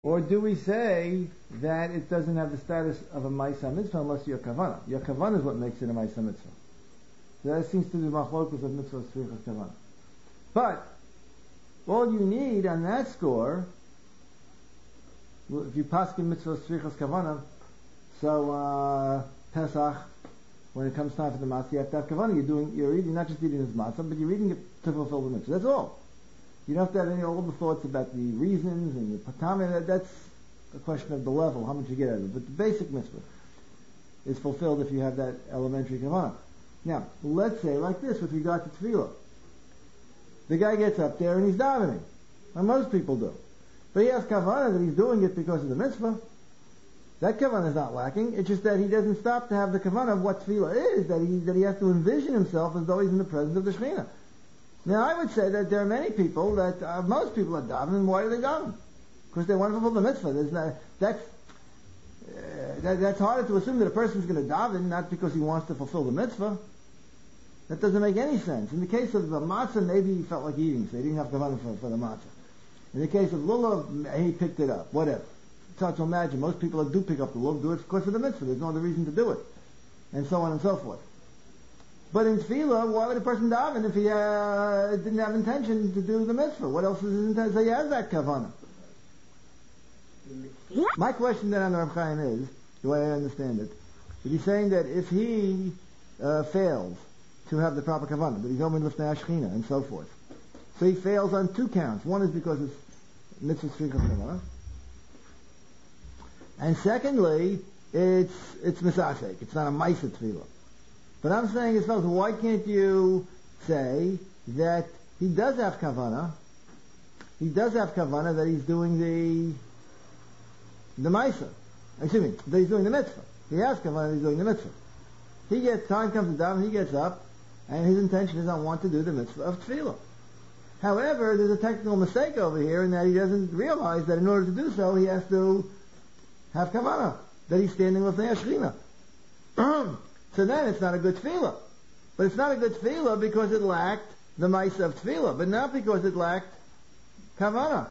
Or do we say that it doesn't have the status of a Ma'isa Mitzvah unless your Kavanah? Your Kavanah is what makes it a Ma'isa Mitzvah. That seems to be machlokus of Mitzvah Tzrichas Kavanah. But all you need on that score, if you paskin Mitzvah Tzrichas Kavanah, so Pesach, when it comes time for the matzah, you have to have Kavanah. You're eating, not just eating this matzah, but you're eating it to fulfill the mitzvah. That's all. You don't have to have all the thoughts about the reasons and the patama. That's a question of the level, how much you get out of it. But the basic mitzvah is fulfilled if you have that elementary kavanah. Now, let's say like this with regard to tefillah. The guy gets up there and he's davening. And most people do. But he has kavanah that he's doing it because of the mitzvah. That kavanah is not lacking. It's just that he doesn't stop to have the kavanah of what tefillah is, that he has to envision himself as though he's in the presence of the Shekhinah. Now, I would say that there are many people that, most people are davening. Why are they davening? Because they want to fulfill the mitzvah. That's harder to assume that a person is going to daven not because he wants to fulfill the mitzvah. That doesn't make any sense. In the case of the matzah, maybe he felt like eating, so he didn't have kavanah for the matzah. In the case of lulav, he picked it up. Whatever. It's hard to imagine. Most people that do pick up the lulav do it because of the mitzvah. There's no other reason to do it. And so on and so forth. But in tefillah, why would a person daven if he didn't have intention to do the mitzvah? What else is his intention? So he has that kavanah. My question then on the Reb Chaim is, the way I understand it, is he's saying that if he fails to have the proper kavanah, that he's only lifnei Shechina and so forth, so he fails on two counts. One is because it's mitzvah tzrichas kavanah, and secondly, it's misasek. It's not a ma'isa tefillah. But I'm saying as follows, why can't you say that he does have kavanah? He does have kavanah that he's doing the ma'isa. Excuse me, that he's doing the mitzvah. He has kavanah that he's doing the mitzvah. Time comes to daven, he gets up, and his intention is I want to do the mitzvah of tefillah. However, there's a technical mistake over here in that he doesn't realize that in order to do so, he has to have kavanah, that he's standing with the Shekhinah. So then it's not a good tefillah. But it's not a good tefillah because it lacked the ma'isa of tefillah, but not because it lacked kavanah.